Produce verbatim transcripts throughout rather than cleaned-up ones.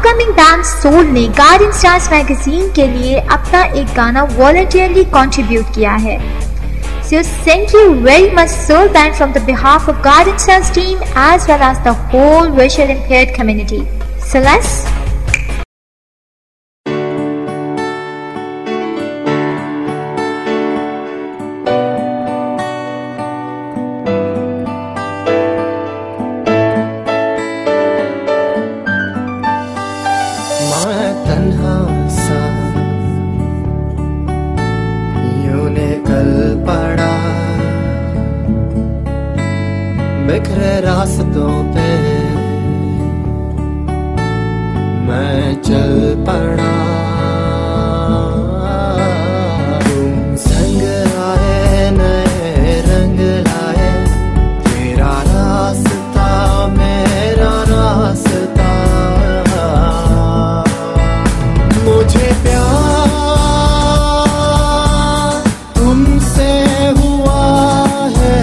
Upcoming band Soul ने Garden Stars magazine के लिए अपना एक गाना वॉलंटियरली कंट्रीब्यूट किया है। So thank you very much Soul Band from the behalf of Garden Stars team as well as the whole visually impaired community. So let's बिखरे रास्तों पे मैं चल पड़ा, तुम संग आए नए रंग लाए, तेरा रास्ता मेरा रास्ता, मुझे प्यार तुमसे हुआ है,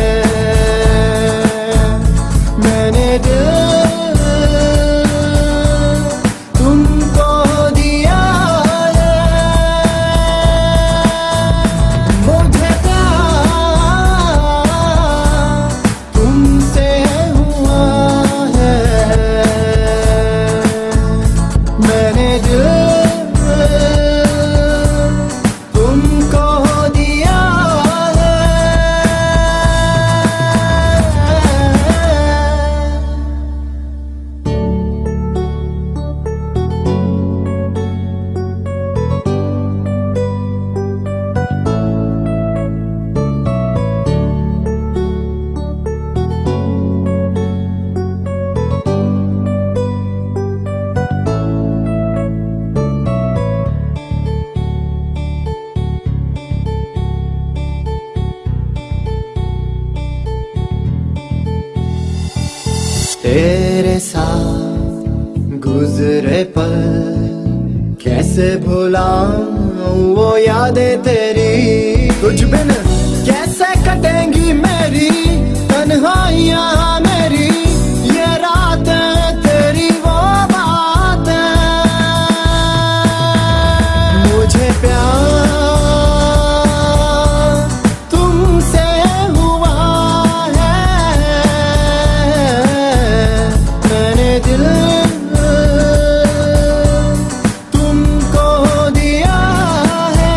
तेरे साथ गुजरे पल कैसे भुलाऊं वो यादें तेरी, तुझ बिन कैसे कटेंगी मेरी तन्हाइयां मेरी, ये रातें तेरी वो बातें, मुझे प्यार तुमसे हुआ है, मैंने दिल तुमको दिया है,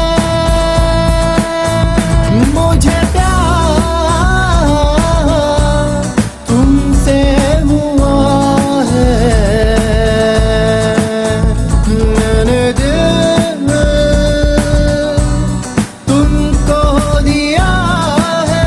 मुझे प्यार तुमसे हुआ है, मैंने दिल तुमको दिया है।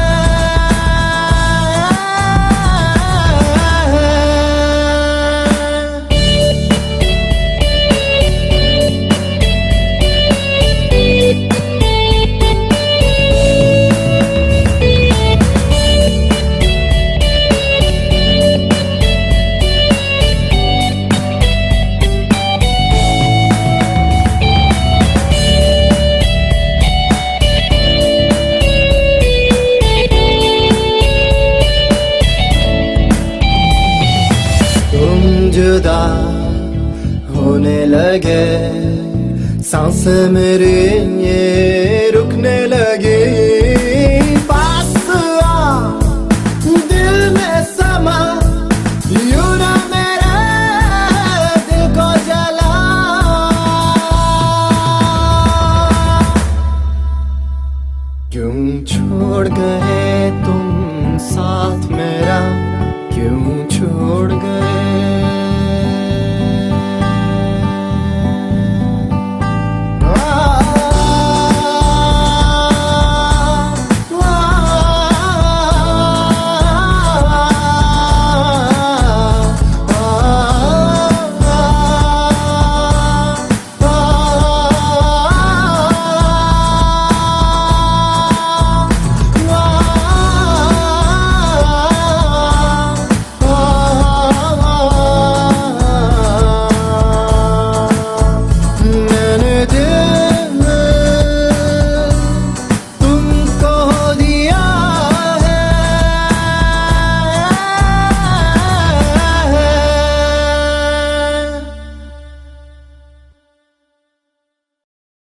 तुम जुदा होने लगे सांस मेरी ये